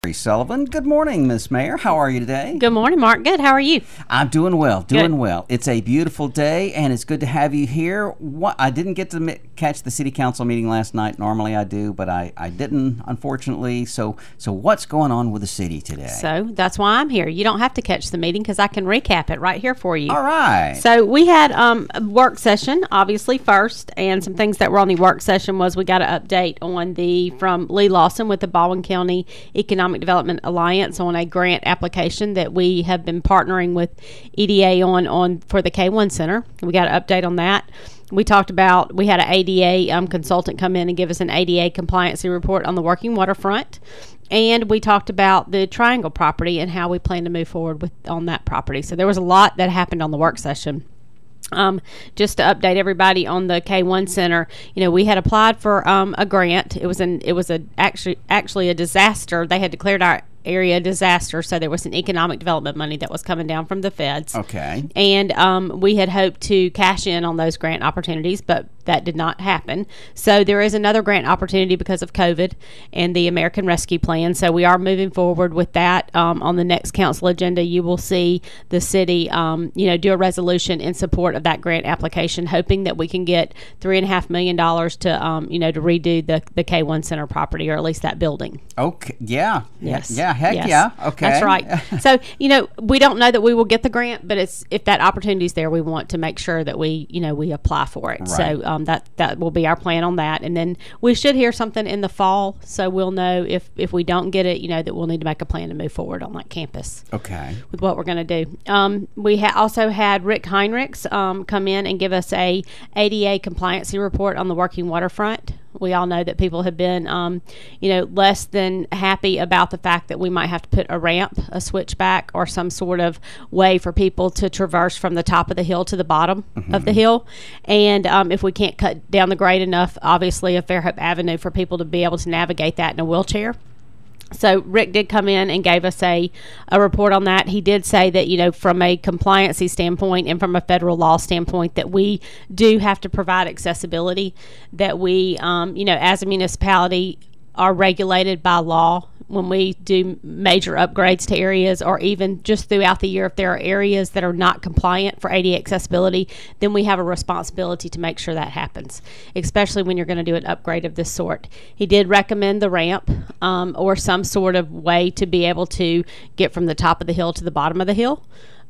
Mary Sullivan. Good morning, Miss Mayor. How are you today? Good morning, Mark. Good. How are you? I'm doing well. Well. It's a beautiful day, and it's good to have you here. I didn't get to catch the city council meeting last night. Normally I do, but I didn't, unfortunately. So what's going on with the city today? So that's why I'm here. You don't have to catch the meeting because I can recap it right here for you. All right. So we had a work session, obviously, first, and some things that were on the work session was we got an update on from Lee Lawson with the Baldwin County Economic Development Alliance on a grant application that we have been partnering with EDA on for the K1 Center. We got an update on that. We talked about, we had an ADA consultant come in and give us an ADA compliancy report on the working waterfront. And we talked about the Triangle property and how we plan to move forward on that property. So there was a lot that happened on the work session. Just to update everybody on the K1 Center, we had applied for a grant. It was actually a disaster. They had declared our area disaster, so there was some economic development money that was coming down from the feds. Okay. And we had hoped to cash in on those grant opportunities, but that did not happen. So there is another grant opportunity because of COVID and the American Rescue Plan. So we are moving forward with that. On the next council agenda, you will see the city, do a resolution in support of that grant application, hoping that we can get $3.5 million to redo the K1 Center property, or at least that building. Okay. Yeah. Yes. Yeah. Heck yes. yeah. Okay. That's right. So, we don't know that we will get the grant, but if that opportunity is there, we want to make sure that we apply for it. Right. So that will be our plan on that. And then we should hear something in the fall. So we'll know if we don't get it, that we'll need to make a plan to move forward on that campus. Okay. With what we're going to do. We also had Rick Heinrichs come in and give us a ADA compliancy report on the working waterfront. We all know that people have been, less than happy about the fact that we might have to put a ramp, a switchback, or some sort of way for people to traverse from the top of the hill to the bottom of the hill. And if we can't cut down the grade enough, obviously a Fairhope Avenue for people to be able to navigate that in a wheelchair. So Rick did come in and gave us a report on that. He did say that, from a compliancy standpoint and from a federal law standpoint, that we do have to provide accessibility, that we, as a municipality are regulated by law when we do major upgrades to areas, or even just throughout the year, if there are areas that are not compliant for ADA accessibility, then we have a responsibility to make sure that happens, especially when you're going to do an upgrade of this sort. He did recommend the ramp or some sort of way to be able to get from the top of the hill to the bottom of the hill.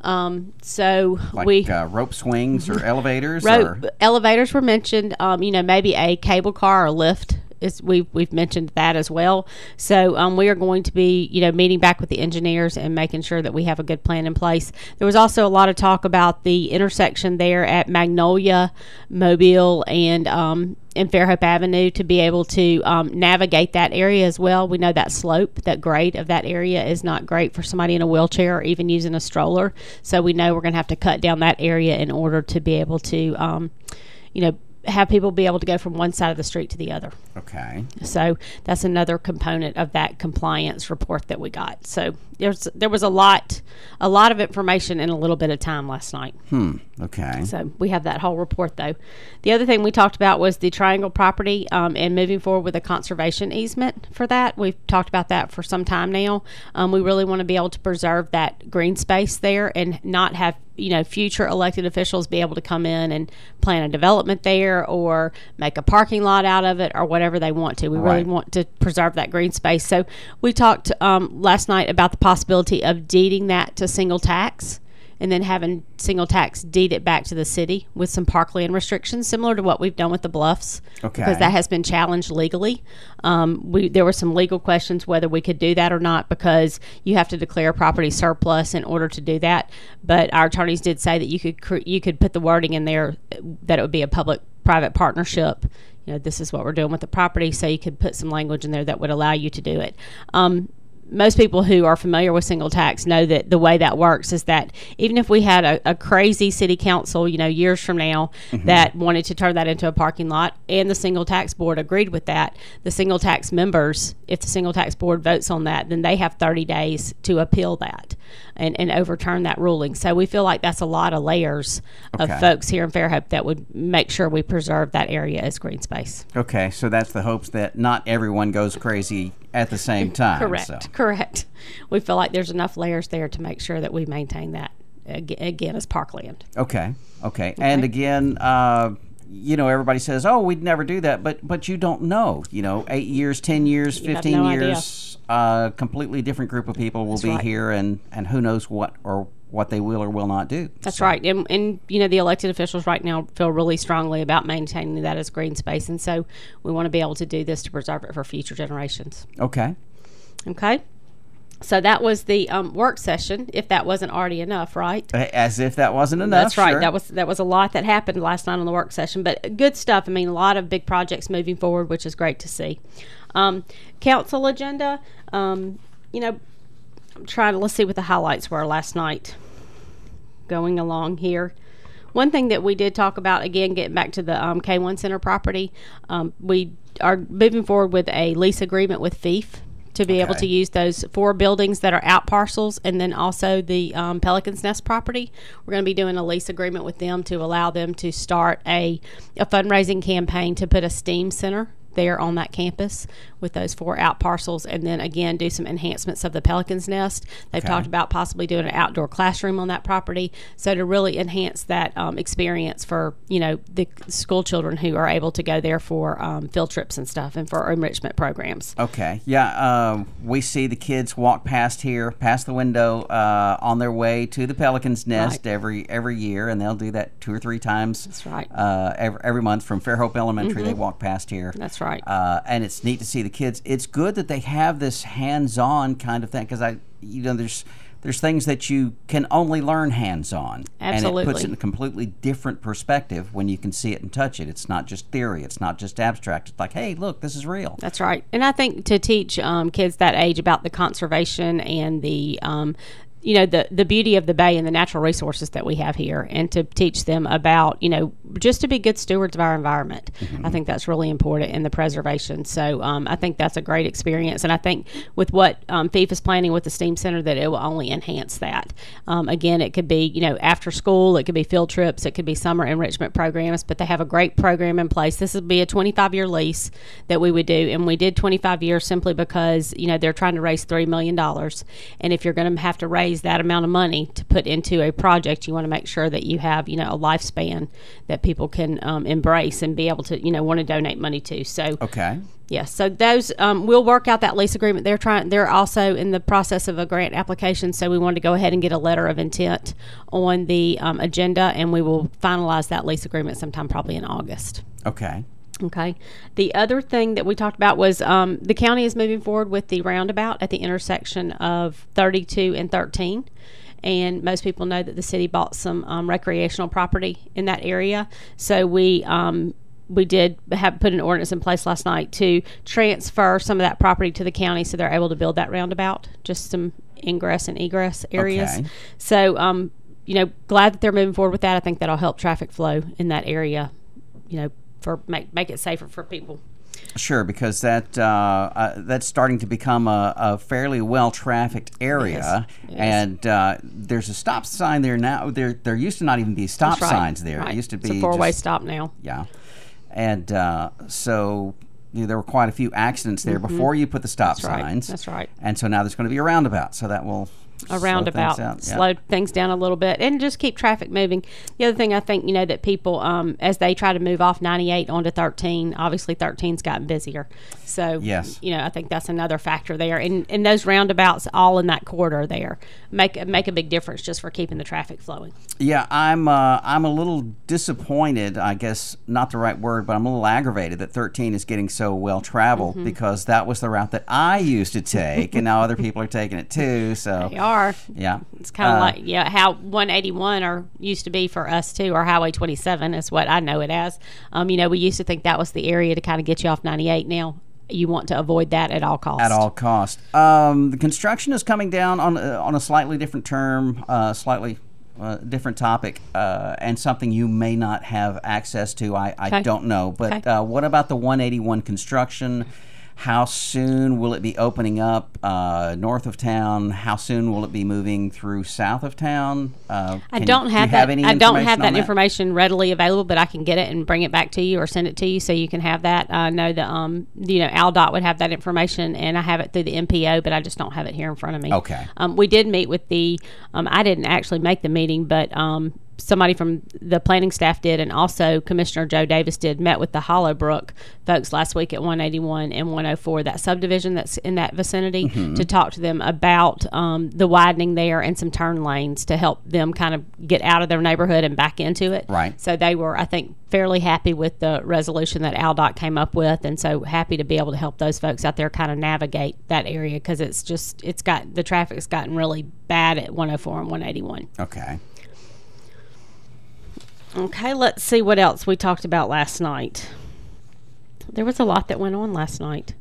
Rope swings or elevators? Elevators were mentioned, maybe a cable car or lift. We've mentioned that as well. So we are going to be, meeting back with the engineers and making sure that we have a good plan in place. There was also a lot of talk about the intersection there at Magnolia, Mobile, and Fairhope Avenue to be able to navigate that area as well. We know that slope, that grade of that area is not great for somebody in a wheelchair or even using a stroller. So we know we're going to have to cut down that area in order to be able to, have people be able to go from one side of the street to the other. Okay. So that's another component of that compliance report that we got. So there was a lot of information in a little bit of time last night. Okay. So we have that whole report, though. The other thing we talked about was the Triangle property and moving forward with a conservation easement for that. We've talked about that for some time now. We really want to be able to preserve that green space there and not have future elected officials be able to come in and plan a development there or make a parking lot out of it or whatever they want to. We really want to preserve that green space. So we talked last night about the possibility of deeding that to single tax and then having single tax deed it back to the city with some parkland restrictions, similar to what we've done with the Bluffs. Okay. Because that has been challenged legally. There were some legal questions whether we could do that or not, because you have to declare property surplus in order to do that. But our attorneys did say that you could put the wording in there that it would be a public-private partnership. This is what we're doing with the property, so you could put some language in there that would allow you to do it. Most people who are familiar with single tax know that the way that works is that even if we had a crazy city council, years from now, that wanted to turn that into a parking lot, and the single tax board agreed with that, the single tax members, if the single tax board votes on that, then they have 30 days to appeal that. and overturn that ruling. So we feel like that's a lot of layers of Okay. folks here in Fairhope that would make sure we preserve that area as green space. Okay, so that's the hopes that not everyone goes crazy at the same time. Correct. So. Correct. We feel like there's enough layers there to make sure that we maintain that again as parkland. Okay. And again, everybody says, "Oh, we'd never do that," but you don't know. 8 years, 10 years, 15 no years, completely different group of people will be right. here, and who knows what they will or will not do. That's right. And the elected officials right now feel really strongly about maintaining that as green space, and so we want to be able to do this to preserve it for future generations. Okay. So that was the work session, if that wasn't already enough, right? As if that wasn't enough. That's right. Sure. That was a lot that happened last night on the work session, but good stuff. I mean, a lot of big projects moving forward, which is great to see. Council agenda, I'm trying to, let's see what the highlights were last night. Going along here. One thing that we did talk about, again, getting back to the K1 Center property, we are moving forward with a lease agreement with FIF to be able to use those 4 buildings that are out parcels, and then also the Pelican's Nest property. We're going to be doing a lease agreement with them to allow them to start a fundraising campaign to put a STEAM center there on that campus with those 4 out parcels, and then again do some enhancements of the Pelican's Nest. They've talked about possibly doing an outdoor classroom on that property, so to really enhance that experience for the school children who are able to go there for field trips and stuff, and for enrichment programs. Okay. Yeah. We see the kids walk past the window, on their way to the Pelican's Nest every year, and they'll do that 2 or 3 times. That's right. Every month from Fairhope Elementary, they walk past here. That's right. And it's neat to see the kids. It's good that they have this hands-on kind of thing, because there's things that you can only learn hands-on. Absolutely. And it puts it in a completely different perspective when you can see it and touch it. It's not just theory. It's not just abstract. It's like, hey, look, this is real. That's right. And I think to teach kids that age about the conservation and the the beauty of the bay and the natural resources that we have here, and to teach them about, just to be good stewards of our environment. I think that's really important in the preservation. So I think that's a great experience. And I think with what FIF is planning with the STEAM Center, that it will only enhance that. Again, it could be, after school, it could be field trips, it could be summer enrichment programs, but they have a great program in place. This would be a 25-year lease that we would do. And we did 25 years simply because, they're trying to raise $3 million. And if you're going to have to raise that amount of money to put into a project, you want to make sure that you have a lifespan that people can embrace and be able to want to donate money to. So so those we'll work out that lease agreement. They're also in the process of a grant application, so we wanted to go ahead and get a letter of intent on the agenda, and we will finalize that lease agreement sometime probably in August. Okay. The other thing that we talked about was the county is moving forward with the roundabout at the intersection of 32 and 13. And most people know that the city bought some recreational property in that area. So we did have put an ordinance in place last night to transfer some of that property to the county, so they're able to build that roundabout, just some ingress and egress areas. Okay. So, glad that they're moving forward with that. I think that'll help traffic flow in that area, for make it safer for people. Sure, because that's starting to become a fairly well-trafficked area, Yes. and there's a stop sign there now. There used to not even be stop signs there. Right. It used to be it's a 4-way just, stop now. Yeah, and so there were quite a few accidents there before you put the stop signs. That's right. And so now there's going to be a roundabout, so that will slow things down a little bit, and just keep traffic moving. The other thing I think, that people, as they try to move off 98 onto 13, obviously 13's gotten busier. So, yes. I think that's another factor there. And those roundabouts all in that corridor there make a big difference just for keeping the traffic flowing. Yeah, I'm a little disappointed, I guess, not the right word, but I'm a little aggravated that 13 is getting so well traveled, because that was the route that I used to take, and now other people are taking it too. So they are. Yeah. It's kind of like how 181 used to be for us too, or Highway 27 is what I know it as. We used to think that was the area to kind of get you off 98. Now you want to avoid that at all costs. At all cost. The construction is coming down on a slightly different term, slightly different topic, and something you may not have access to. I don't know. But what about the 181 construction? How soon will it be opening up north of town? How soon will it be moving through south of town? I don't have that information readily available, but I can get it and bring it back to you or send it to you so you can have that. I know that AlDOT would have that information, and I have it through the MPO, but I just don't have it here in front of me. Okay. We did meet with I didn't actually make the meeting, but somebody from the planning staff did, and also Commissioner Joe Davis met with the Hollowbrook folks last week at 181 and 104, that subdivision that's in that vicinity, to talk to them about the widening there and some turn lanes to help them kind of get out of their neighborhood and back into it. Right. So they were, I think, fairly happy with the resolution that AlDOT came up with, and so happy to be able to help those folks out there kind of navigate that area, because the traffic's gotten really bad at 104 and 181. Okay, let's see what else we talked about last night. There was a lot that went on last night.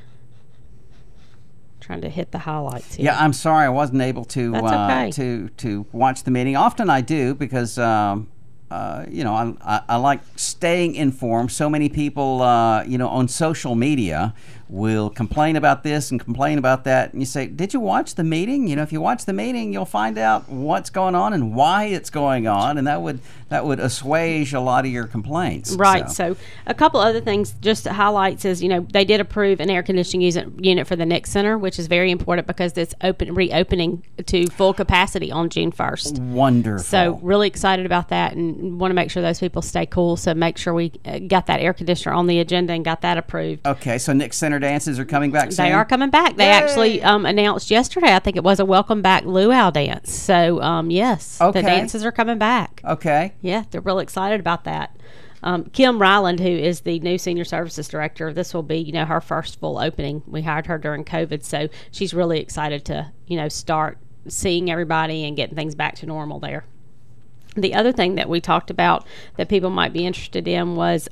Trying to hit the highlights here. Yeah, I'm sorry I wasn't able to to watch the meeting. Often I do, because I like staying informed. So many people on social media will complain about this and complain about that, and you say, did you watch the meeting? If you watch the meeting, you'll find out what's going on and why it's going on, and that would assuage a lot of your complaints. Right. So a couple other things just to highlight is, they did approve an air conditioning unit for the Nick Center, which is very important because it's reopening to full capacity on June 1st. Wonderful. So really excited about that, and want to make sure those people stay cool. So make sure we got that air conditioner on the agenda and got that approved. Okay. So Nick Center dances are coming back soon? They are coming back. They actually announced yesterday, I think it was, a welcome back luau dance. So, yes, the dances are coming back. Okay. Yeah, they're real excited about that. Kim Ryland, who is the new Senior Services Director, this will be, her first full opening. We hired her during COVID, so she's really excited to, start seeing everybody and getting things back to normal there. The other thing that we talked about that people might be interested in was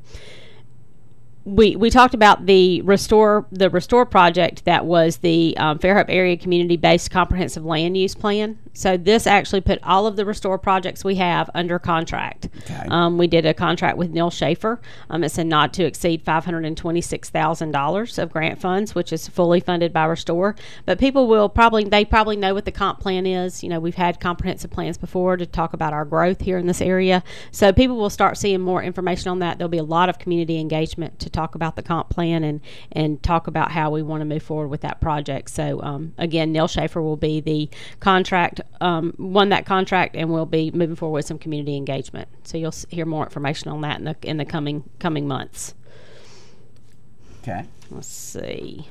we talked about the Restore project that was the Fairhope Area Community-Based Comprehensive Land Use Plan. So this actually put all of the Restore projects we have under contract. Okay. We did a contract with Neil Schaefer. It's a not to exceed $526,000 of grant funds, which is fully funded by Restore. But people they probably know what the comp plan is. We've had comprehensive plans before to talk about our growth here in this area. So people will start seeing more information on that. There'll be a lot of community engagement to talk about the comp plan and talk about how we want to move forward with that project. So again, Neil Schaefer will be the contract, won that contract, and will be moving forward with some community engagement. So you'll hear more information on that in the coming months. Okay. Let's see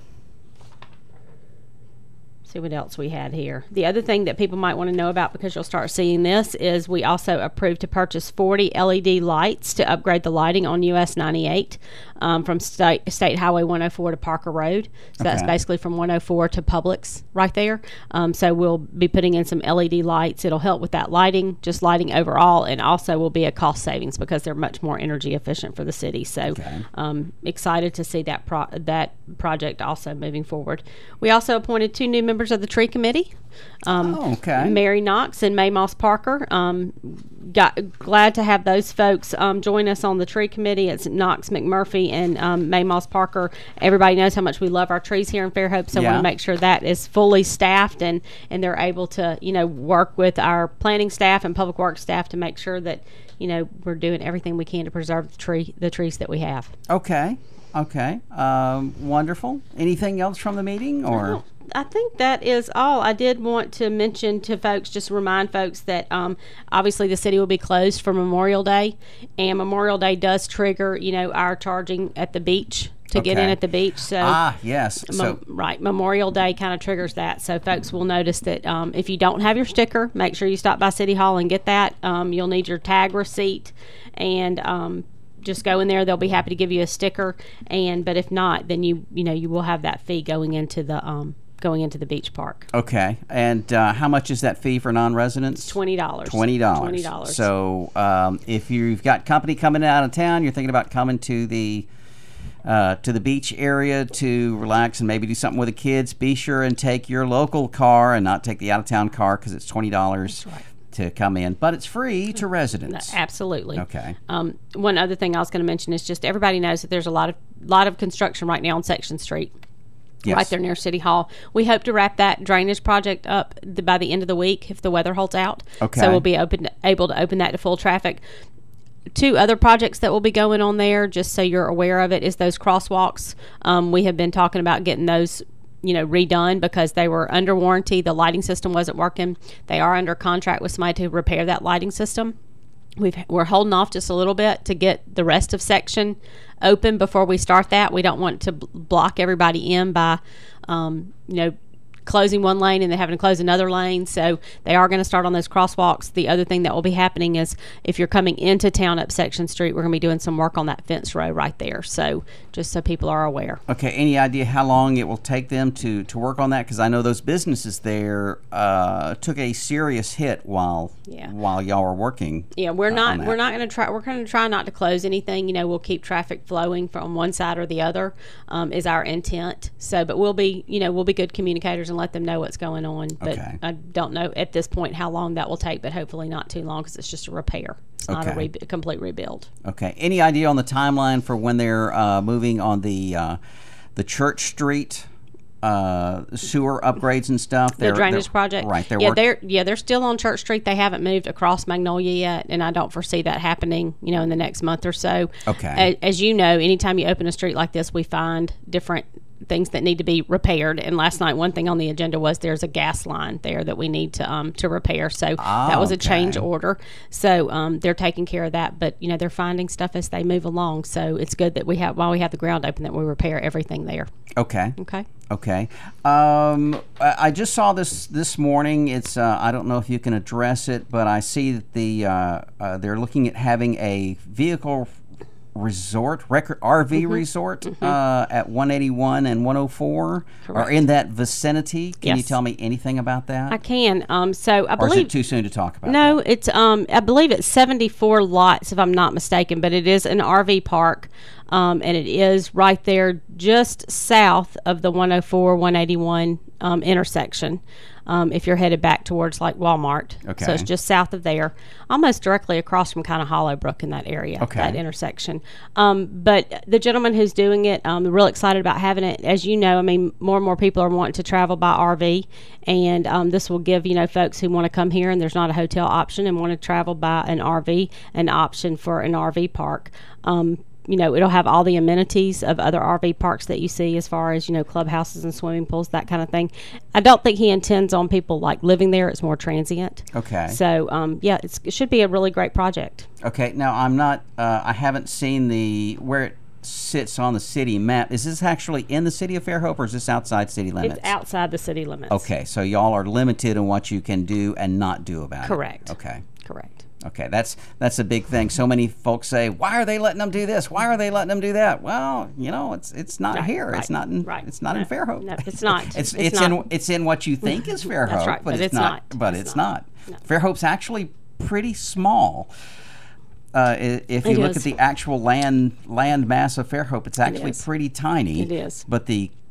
what else we had here. The other thing that people might want to know about, because you'll start seeing this, is we also approved to purchase 40 LED lights to upgrade the lighting on US 98 from State Highway 104 to Parker Road. So that's basically from 104 to Publix right there. So we'll be putting in some LED lights. It'll help with that lighting overall, and also will be a cost savings because they're much more energy efficient for the city. So excited to see that project also moving forward. We also appointed 2 new members of the tree committee, Mary Knox and May Moss Parker. Glad to have those folks join us on the tree committee. It's Knox McMurphy and May Moss Parker. Everybody knows how much we love our trees here in Fairhope, so I want to make sure that is fully staffed and they're able to work with our planning staff and public works staff to make sure that we're doing everything we can to preserve the trees that we have. Okay. Wonderful. Anything else from the meeting, or? I think that is all. I did want to mention to folks, just remind folks that obviously the city will be closed for Memorial Day, and Memorial Day does trigger, our charging at the beach to get in at the beach. So yes. Memorial Day kind of triggers that. So folks will notice that if you don't have your sticker, make sure you stop by City Hall and get that. You'll need your tag receipt, and just go in there. They'll be happy to give you a sticker, but if not, then you will have that fee going into the beach park. Okay. And how much is that fee for non-residents? $20. $20. So if you've got company coming out of town, you're thinking about coming to the beach area to relax and maybe do something with the kids, be sure and take your local car and not take the out-of-town car, because it's $20. That's right. to come in, but it's free to residents. Absolutely. Okay. One other thing I was going to mention is just everybody knows that there's a lot of construction right now on Section Street. Yes. Right there near City Hall. We hope to wrap that drainage project up by the end of the week if the weather holds out. Okay. So we'll be able to open that to full traffic. 2 other projects that will be going on there, just so you're aware of it, is those crosswalks. We have been talking about getting those redone because they were under warranty. The lighting system wasn't working. They are under contract with somebody to repair that lighting system. We're holding off just a little bit to get the rest of section open before we start that. We don't want to block everybody in by, closing one lane and then having to close another lane. So they are going to start on those crosswalks. The other thing that will be happening is if you're coming into town up Section Street, we're going to be doing some work on that fence row right there. So just so people are aware. Okay. Any idea how long it will take them to work on that? Because I know those businesses there took a serious hit while y'all were working. Yeah, we're not going to try. We're going to try not to close anything. We'll keep traffic flowing from one side or the other is our intent. So, but we'll be good communicators and let them know what's going on. But okay. I don't know at this point how long that will take, but hopefully not too long because it's just a repair. It's not a complete rebuild. Okay. Any idea on the timeline for when they're moving on the Church Street sewer upgrades and stuff? The drainage project, right? They're still on Church Street. They haven't moved across Magnolia yet, and I don't foresee that happening. In the next month or so. Okay. As you know, anytime you open a street like this, we find different things that need to be repaired. And last night, one thing on the agenda was there's a gas line there that we need to repair. So that was a change order. So they're taking care of that. But they're finding stuff as they move along. So it's good that while we have the ground open, that we repair everything there. Okay. Okay. Okay. I just saw this morning. It's I don't know if you can address it, but I see that they're looking at having a vehicle resort, RV resort at 181 and 104. Correct. Or in that vicinity. Can you Yes. tell me anything about that? I can. So I or is believe it too soon to talk about? no, it's I believe it's 74 lots if I'm not mistaken, but it is an RV park. And it is right there just south of the 104 181 intersection. If you're headed back towards like Walmart. Okay. So it's just south of there, almost directly across from kind of Hollowbrook in that area, Okay. that intersection. But the gentleman who's doing it, real excited about having it. As you know, more and more people are wanting to travel by RV, and this will give, folks who want to come here and there's not a hotel option and want to travel by an RV, an option for an RV park. It'll have all the amenities of other RV parks that you see as far as, clubhouses and swimming pools, that kind of thing. I don't think he intends on people like living there. It's more transient. Okay. So, it should be a really great project. Okay. Now, I'm not, I haven't seen where it sits on the city map. Is this actually in the city of Fairhope or is this outside city limits? It's outside the city limits. Okay. So y'all are limited in what you can do and not do about it. Correct. Okay. Correct. Okay, that's a big thing. So many folks say, "Why are they letting them do this? Why are they letting them do that?" Well, it's not here. Right, It's not in right. It's not in Fairhope. No, it's not. It's in what you think is Fairhope, That's right, but it's not. But it's not. No. Fairhope's actually pretty small. If you look is. at the actual land mass of Fairhope, it's actually is. pretty tiny. It is. But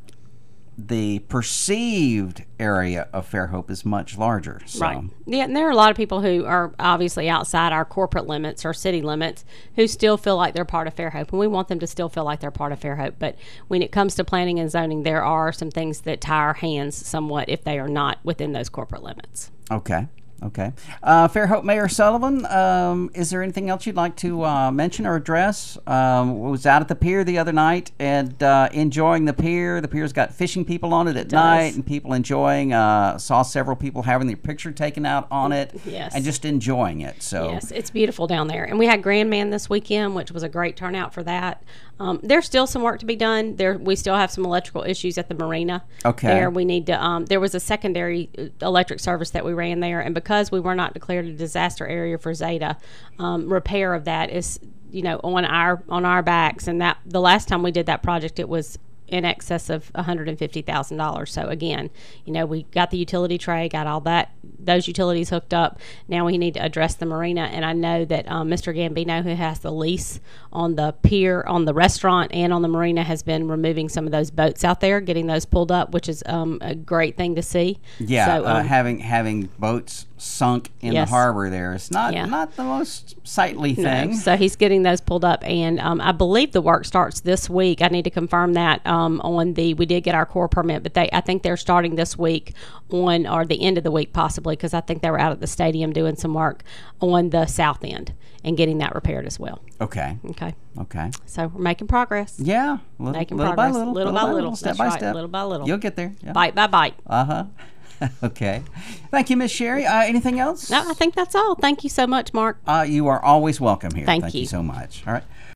the perceived area of Fairhope is much larger. So. Right. Yeah, and there are a lot of people who are obviously outside our corporate limits or city limits who still feel like they're part of Fairhope, and we want them to still feel like they're part of Fairhope. But when it comes to planning and zoning, there are some things that tie our hands somewhat if they are not within those corporate limits. Okay. Fairhope Mayor Sullivan, is there anything else you'd like to mention or address? Was out at the pier the other night and enjoying the pier. The pier's got fishing people on it at night and people enjoying. Saw several people having their picture taken out on it. Yes. And just enjoying it. So yes, it's beautiful down there. And we had Grandman this weekend, which was a great turnout for that. There's still some work to be done. We still have some electrical issues at the marina. Okay. There we need to. There was a secondary electric service that we ran there, and because we were not declared a disaster area for Zeta, repair of that is on our backs. And that the last time we did that project, it was in excess of $150,000. So again, we got the utility tray, got all that those utilities hooked up. Now we need to address the marina, and I know that Mr. Gambino, who has the lease on the pier, on the restaurant, and on the marina, has been removing some of those boats out there, getting those pulled up, which is a great thing to see. Yeah, so, having boats sunk in the harbor there is not the most sightly thing. No. So he's getting those pulled up, and I believe the work starts this week. I need to confirm that we did get our Corps permit, but I think they're starting this week or the end of the week possibly, because I think they were out at the stadium doing some work on the south end and getting that repaired as well. Okay. So we're making progress. Yeah, little by little, step by step, little by little. You'll get there. Yeah. Bite by bite. Okay. Thank you, Miss Sherry. Anything else? No, I think that's all. Thank you so much, Mark. You are always welcome here. Thank you so much. All right.